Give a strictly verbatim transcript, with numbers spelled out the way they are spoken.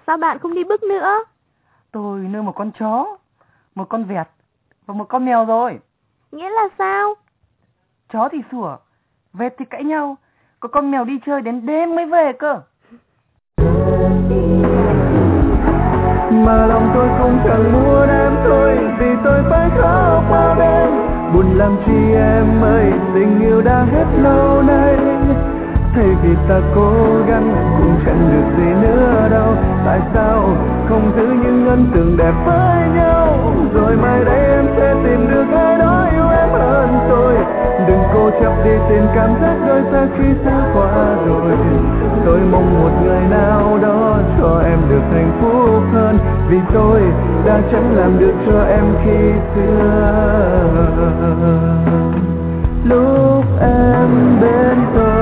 sao bạn không đi bước nữa? Tôi nuôi một con chó, một con vẹt và một con mèo rồi. Nghĩa là sao? Chó thì sủa, vẹt thì cãi nhau, có con mèo đi chơi đến đêm mới về cơ. Mà lòng tôi cũng chẳng muốn em thôi, vì tôi phải khóc bao đêm. Buồn làm chi em ơi, tình yêu đã hết lâu nay. Thay vì ta cố gắng cũng chẳng được gì nữa đâu. Tại sao không giữ những ấn tượng đẹp với nhau? Rồi mai đây em sẽ tìm được ai đó yêu em hơn tôi. Đừng cố chấp đi tìm cảm giác đôi ta khi xa qua rồi. Tôi mong một người nào đó cho em được hạnh phúc hơn, vì tôi đã chẳng làm được cho em khi xưa. Lúc em bên tôi